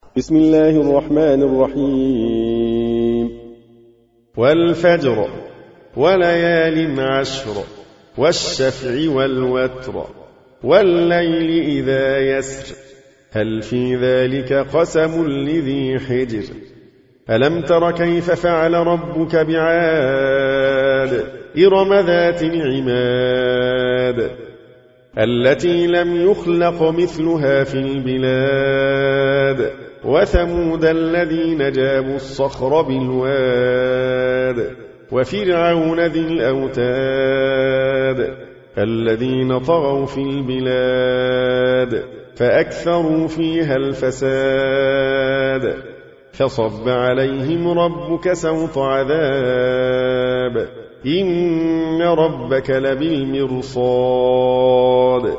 بسم الله الرحمن الرحيم. والفجر وليال عشر والشفع والوتر والليل إذا يسر هل في ذلك قسم لذي حجر ألم تر كيف فعل ربك بعاد إرم ذات العماد التي لم يخلق مثلها في البلاد وثمود الذين جابوا الصخر بالواد وفرعون ذي الأوتاد الذين طغوا في البلاد فأكثروا فيها الفساد فصب عليهم ربك سوط عذاب إن ربك لبالمرصاد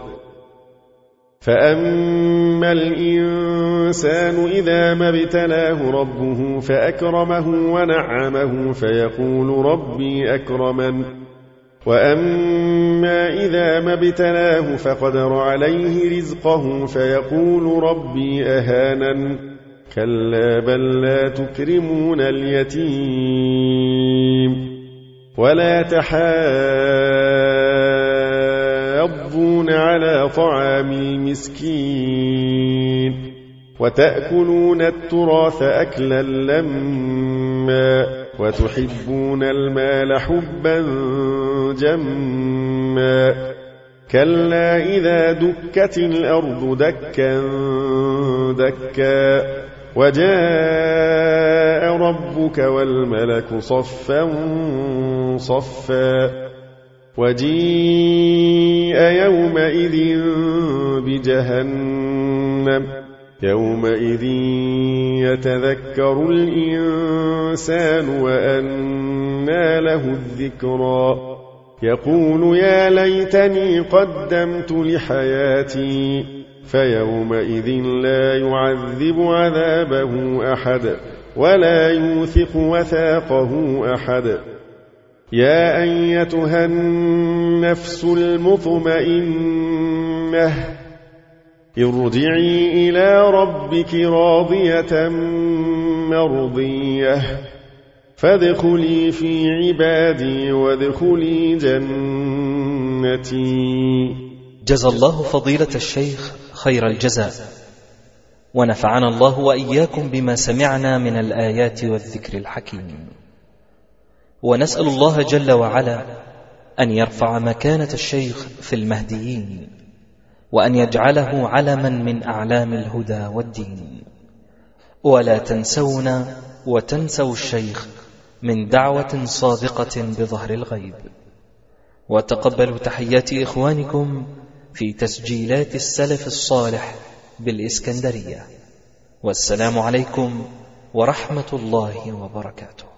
فأما الإنسان إذا ما ابتلاه ربه فأكرمه ونعمه فيقول ربي أكرمن وأما إذا ما ابتلاه فقدر عليه رزقه فيقول ربي أهانن كلا بل لا تكرمون اليتيم ولا تحاضون على طعام المسكين وتأكلون التراث أكلا لما وتحبون المال حبا جما كلا إذا دكت الأرض دكا دكا وجاء ربك والملك صفا صفا وجيء يومئذ بجهنم يومئذ يتذكر الإنسان وأنى له الذكرى يقول يا ليتني قدمت لحياتي فيومئذ لا يعذب عذابه أحد ولا يوثق وثاقه أحد يا أيتها النفس المطمئنة ارجعي إلى ربك راضية مرضية فادخلي في عبادي وادخلي جنتي. جزى الله فضيلة الشيخ خير الجزاء، ونفعنا الله وإياكم بما سمعنا من الآيات والذكر الحكيم، ونسأل الله جل وعلا أن يرفع مكانة الشيخ في المهديين، وأن يجعله علما من أعلام الهدى والدين. ولا تنسونا وتنسوا الشيخ من دعوة صادقة بظهر الغيب. وتقبلوا تحيات إخوانكم في تسجيلات السلف الصالح بالإسكندرية. والسلام عليكم ورحمة الله وبركاته.